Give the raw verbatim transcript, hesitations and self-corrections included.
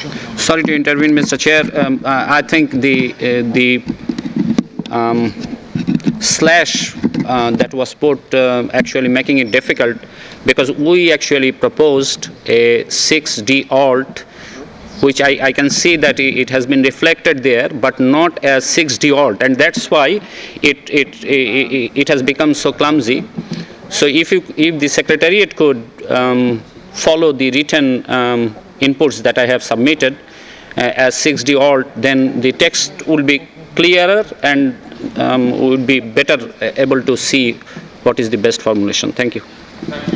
Sorry to intervene, Mister Chair. Um, uh, I think the uh, the um, slash uh, that was put uh, actually making it difficult, because we actually proposed a six D alt, which I, I can see that it has been reflected there, but not as six D alt, and that's why it it it, it has become so clumsy. So if you if the Secretariat could um, follow the written um, inputs that I have submitted uh, as six D alt, then the text will be clearer and um, would be better able to see what is the best formulation. Thank you.